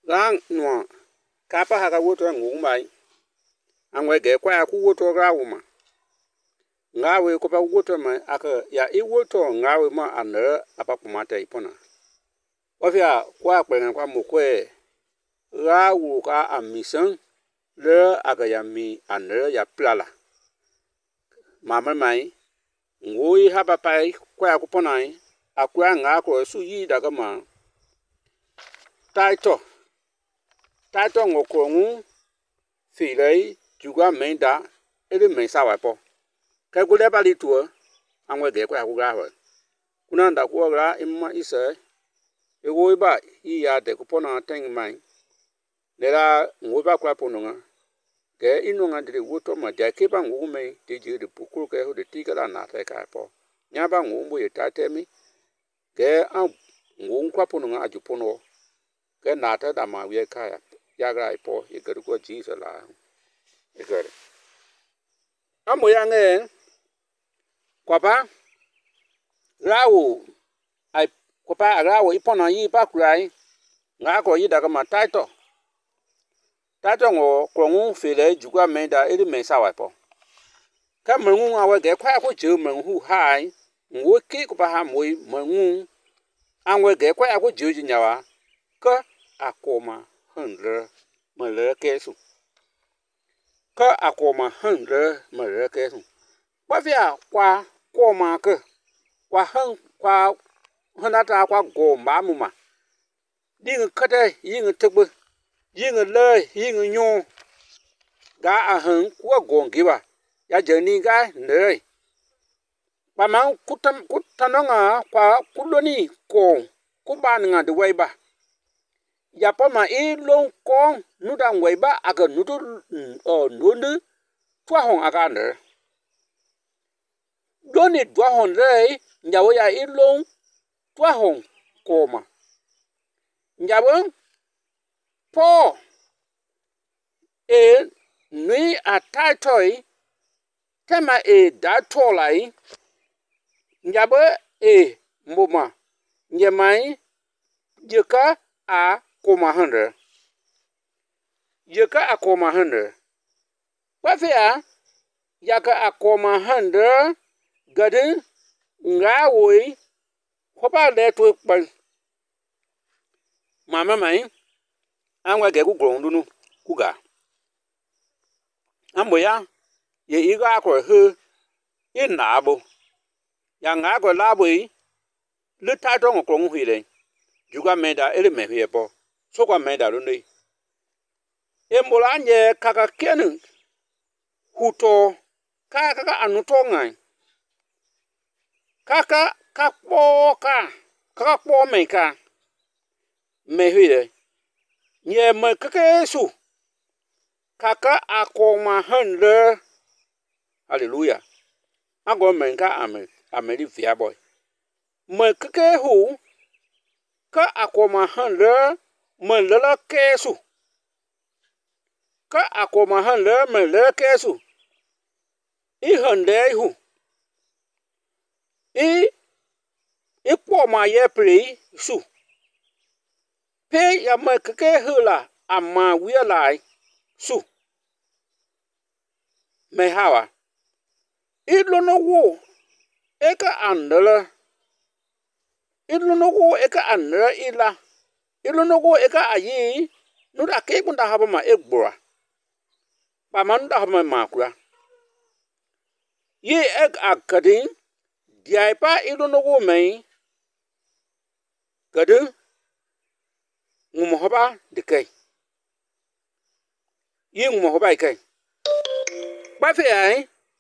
Gang no kapa haka woto ngu mai. Angwe ge kwa ku woto rawuma. Ngawe ko pa woto mai aka ya I woto ngawe ma ane apa kumata ipona. Wafia kwa kwenye kwa mukwe rawu ka amisang le aka ya mi ane ya plala. Mama mai ngui haba pai kwa kuponai akwa ngako su yi daga ma. Taito ngokongu filei juga menda ele mensa wapo. Ka gule bali tuo angwe ge kwa ku gaho. Kuna nda ku ora imma ise ewo ba iya de ku pona teng mai. Lera ngwe ba kwa pononga. Ke inonga de woto ma ja ke ba ngu me de je de pukuru ke ho de tigala na te ka po. Nya ba ngu mbo ye tatemi ke an ngu kwa pononga ajupono. Ke na ta da ma wie kaya ya ga ipo ye ga ko Jesus la. Egere. Amo ya nge kwaba rawo ai kwaba rawo ipona yi ba kurai nga ko yi daga ma taito ngo krongu fele jugwa menda eri mensa wapo ka mengu awe ge kwa ko je mengu hai nwo ki ko ba ha moi mengu anwe ge kwa ko je nyawa ka akoma hundre mele kesu ka akoma hundre mele kesu wafia kwa koma ke kwa hanata kwa go mamuma ding kate yin tegbe yin le yin nyu ga a han kwa gongiba ya jeni ga ne pa man kutananga kwa kuloni ko kuban nga de weiba ya pa ma I long kong nu dang weiba aga nu do nu twa hong aga ne doni dwa hon re nyawo ya I long twa hong koma nyawo po e nui atatoi tema e datolai nyawo e mbuma nyemai jeka a koma hundre jeka a koma hundre wafia yaka a koma hundre gade ngawoi hoba le to pa mama mai anwa ge ku gron dunu kuga ambo ya ye iga ko he inabo ya nga ko labo yi le ta to ko ngu hile juga meda ele me hie po so kwa meda ro nei embola nye kaka kenu huto kaka anuto ngai kaka po meka me hile nye me kake su kaka akoma hundre hallelujah ago menka ameli fia boy me kake hu ka akoma hundre me lela kesu ka akoma hundre me lela kesu I hande hu I po ma ye pri su pe ya me kake hula ama wi lai su me hawa I lono wo eka andela I lono wo eka andela ila I lono wo eka ayi no da ke kunda haba ma egbora pa man da haba ma kura ye ek akadin diai pa I lono wo mai gadu ngumo haba de kai ye ngumo haba kai ba fe ai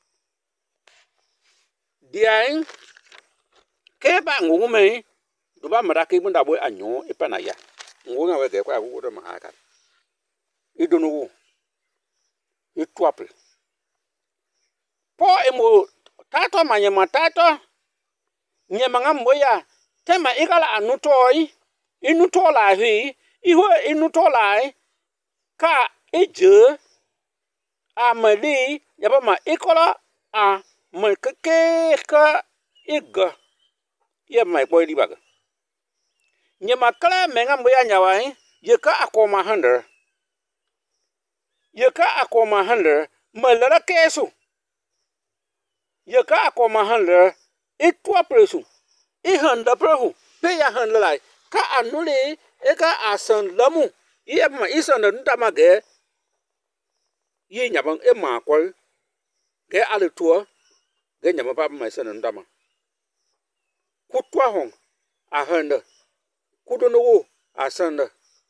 diai ke ba ngumo mai do ba mara ke bunda boy anyo ipana ya ngunga we ge kwa ku do ma aka I dono wo I twapel po emo tato manyema tato nyema ngamboya tema igala anutoi inutola hi iho inutola ka eje amali yaba ma ikola a mekeke ka iga ye mai boy libaga nyema kala mengamboya nyawai ye ka akoma handler ye ka akoma handler malara kesu ye ka akoma handler itwa presu I handa prehu pe ya handler lai ka anuli e ka asan lamu ye ma isan nda mage ye nyabang e ma kwal ge ale tua ge nyama pa ma isan nda ma kutwa hong a handa kudono asanda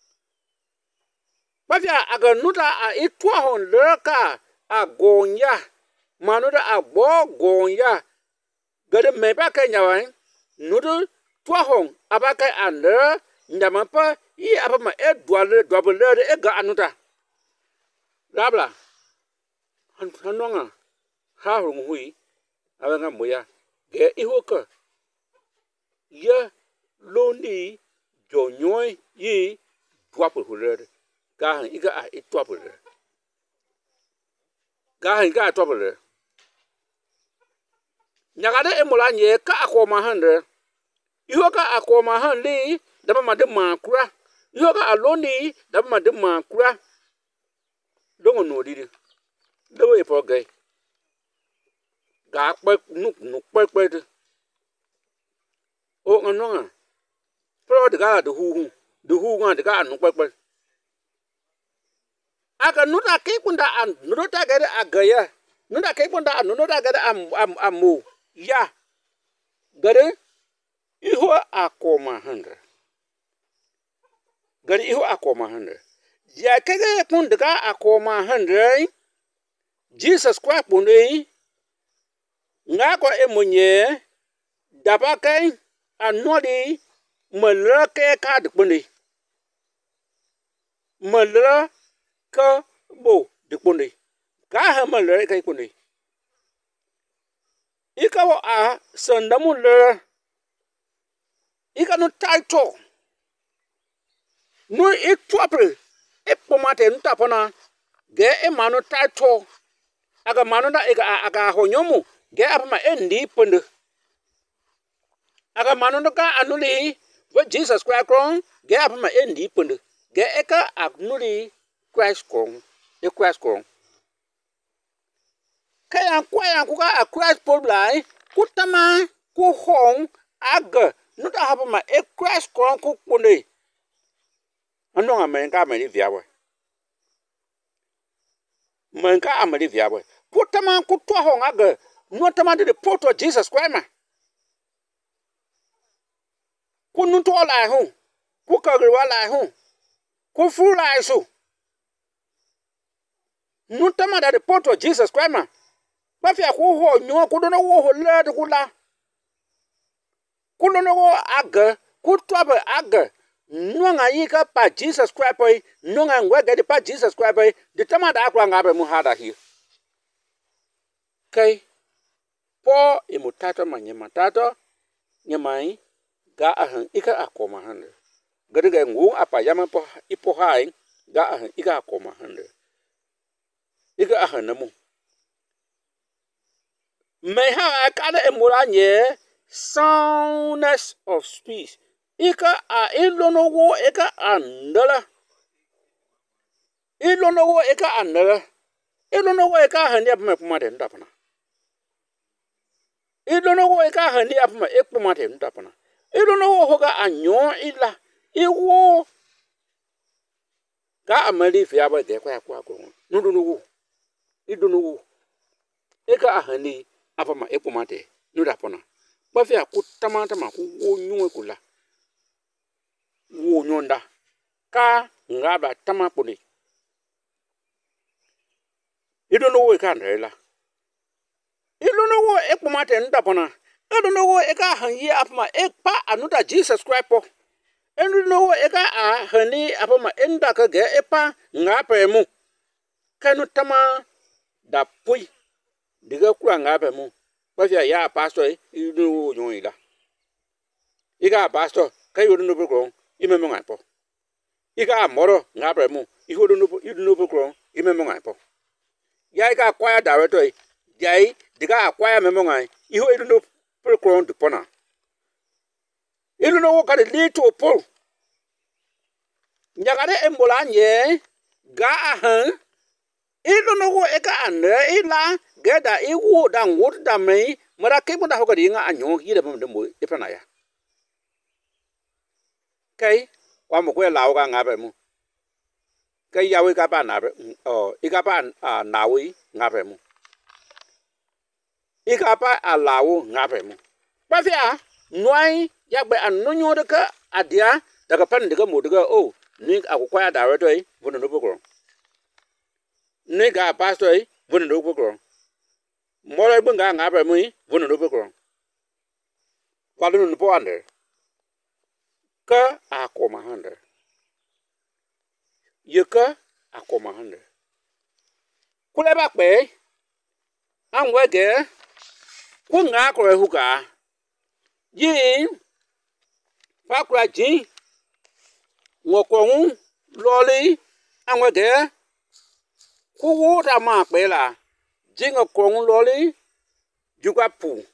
bafia aga nuta a itwa hon leka agonya manuda agbo gonya gade meba kenya wan nudu twa hon abaka ande nyama pa I abama e dwale e ga anuta labla hanonga ha hung hui abanga moya ge ihoka ye londi jonyoy yi dwapo huler gahan iga a itwapo le gahan iga atwapo le nyagade emola nye ka akoma hande ihoka akoma hande daba made makura ihoka aloni daba made makura dongo no didi dobo e fogay ga pa nu pe o ngonga pro de ga de hu nga de ga nu pe aga nuta ke kunda an nuta gade agaya nuta ke kunda an nuta gade amu ya gade iho akoma hande gade iho akoma hande ya kege kunda ga akoma hande Jesus Christ bunde nga ko emunye dabake anodi malake ka de bunde malra ka bo de bunde ka ha malra ka bunde ikawo a sandamu le ikanu taito no itwapre epomate ntapona ge emanu taito aga manu da aga honyomu ge apama endi punde aga manu ka anuli we Jesus Christ kron ge apama endi punde ge eka anuli Christ kron e Christ kron kaya kwaya kuka a Christ polblai kutama ku hong aga nuda apama e Christ kron ku punde anonga menga meni viawe manka amali viawe putama kutwa honga ge notama de poto Jesus Christ ma kununto la hu ku kagwa la hu ku fu la su notama de poto Jesus Christ ma ba fi ku ho nyo ku dono wo ho le de kula ku dono wo aga ku twa ba aga nunga yika pa Jesus Christ boy nunga ngwege de pa Jesus Christ boy de tama da akwa ngabe mu hada hi kai po imutato manyema tato nyamai ga ahan ika akoma hande gade ga ngu apa yama po ipo hai ga ahan ika akoma hande ika ahan namu me ha akada emuranye soundness of speech ika a ilonowo ika andala ilonowo ika andala ilonowo ika handi apma pumade ndapana ilonowo ika handi apma ekpumade ndapana ilonowo hoga anyo ila iwo ga amali fiaba de kwa ko nudunuwo idunuwo ika handi apma ekpumade ndapana bafia kutamata ma ku wonywe kula wo nyonda ka ngaba tama puni idono wo ka ndela idono wo ekpomate ndapona idono wo eka hanyi apma ekpa anuta Jesus Christ po idono wo eka a hani apma enda ka ge epa ngapa mu kanu tama da pui diga kura ngapa mu bafia ya pastor idono wo nyoida iga pastor kai idono pro imemo ngapo ika moro ngapre mu ihodo no kron imemo ngapo ya ika kwaya director jai diga akwaya memo ngai iho ido no kron de pona ido no ka de to pol Nyakade embola nye ga ahan ilo no go eka ane ila geda iwu da ngut da mai mara kebo da hokadi nga anyo yida bam de mo ipana ya kai kwa mo kwe lawo ga ngabe mu kai yawe ka ba na ikapa nawe ngabe mu ikapa alawo ngabe mu bafia nwai yagbe annonyo de ka adia daga pan de ga mo de ga o ni akukwa ya dawe to yi bunu no bokoro ni ga pastor yi bunu no bokoro mo le bunga ngabe mu yi bunu no bokoro walu no po ande ka akoma hande yeka akoma hande kule ba pe anwege ku nga ko ehuka yi fakura ji wokonwu loli anwege ku wuta ma pe la ji ngokonwu loli juga pu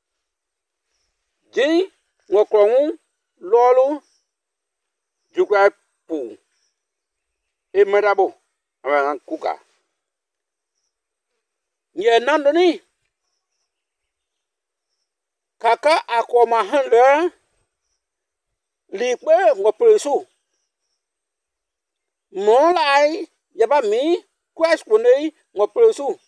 ji ngokonwu lolu juga pu emerabo awan kuka ye nandoni kaka akoma hande likbe ngopresu molai yaba mi kwespone ngopresu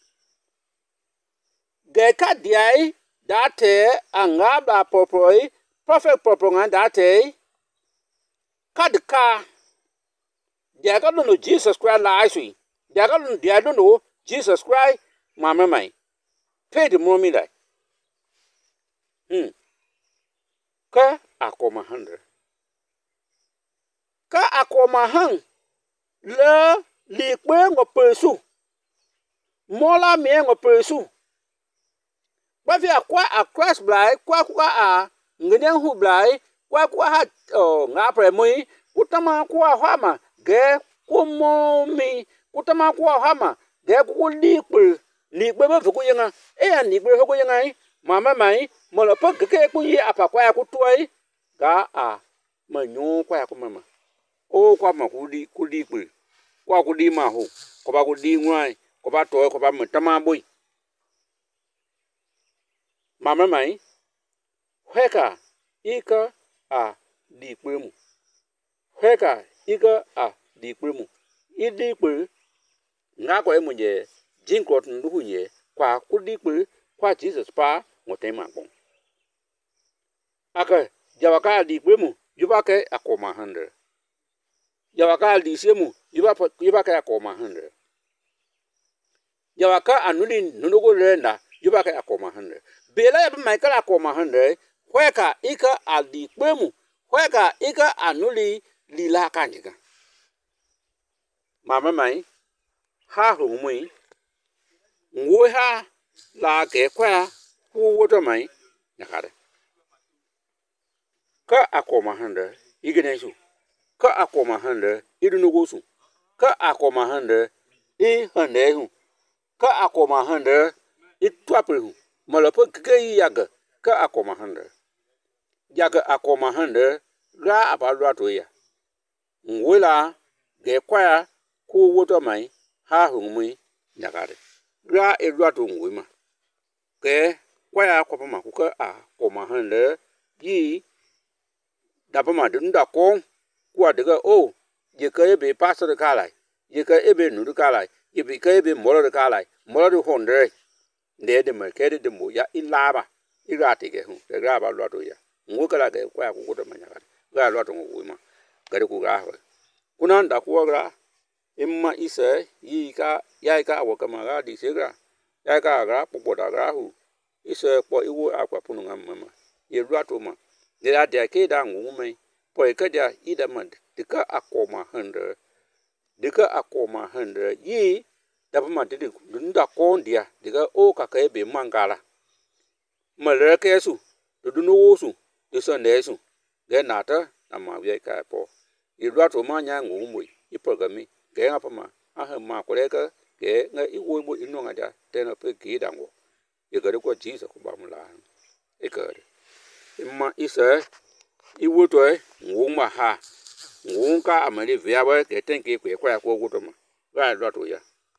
geka diai date angaba popoi prophet poponga date kadka diaga no Jesus Christ la isui diaga no diado no Jesus Christ mama mai paid momi dai ka akoma hande ka akoma han le likbe ngopresu mola mi ngopresu bafia kwa across blai kwa a ngene hu blai kwa ha nga premoi kutama kwa hama ge kumomi kutama kwa hama ge ku likbe ba fuku yanga ya likbe fuku yanga mama mai molo pa ke ku yi apa kwa ya kutoi ga a manyu kwa ya kumama o kwa ma ku likbe kwa ku di ma ho ko ba ku di nwai ko ba to ko ba mtama boy mama mai hweka ika a likbe mu hweka ika a likbe mu idikbe nga ko emunye jinkrot nduhunye kwa kudikbe kwa Jesus pa ngotema bon aka jawaka likbe mu yubake akoma hande jawaka lisemu yubake akoma hande jawaka anuli nunugo lenda yubake akoma hande bela ya Michael akoma hande hweka ika alikbe mu hweka ika anuli lila kanjika mama mai ha hu mui ngwe ha la ke kwa ku woto mai nakare ka akoma hande igenesu ka akoma hande idunugosu ka akoma hande I hande hu ka akoma hande itwaprehu malapo ke yaga ka akoma hande yaga akoma hande ga abalwa to ya ngwela ge kwa ku woto mai ha hu mui nakare ga elwa to ngwema ke kwa ya kwa ma ku ka akoma hande yi dapa ma dunda ko kwa daga o ye ka be pastor ka lai ye ka ebe nu ka lai ye be ka ebe moro ka lai moro honde ne de ma ke de mo ya ilaba irate ge hu de ga ba lo to ya ngo ka la ge kwa ku ko ma nya ga lo to ngwema ga ku ga ha kuna nda ku ga imma isa yi ka ya ka wa ka ma ga di se ga ya ka ga popo da ga hu isa po iwo akwa punu ngam mama ye lo to ma de da de ke da ngu mai po ka da ida mand de ka akoma hande yi da ma de nda ko ndia de ga o ka ka be mangala male ke su du no wo su de so ne su ge na ta na ma ye ka po ye lo to ma nya ngu mu I programi ge nga pa ma a ha ma ko le ka ge nga I wo mo inu nga da de na pe ki da ngo ye ga ko Jesus ko ba mu la e ka imma isa I wo to ngu ma ha ngunka amali viawe ke tenki kwe kwa ko gutoma ga dot ya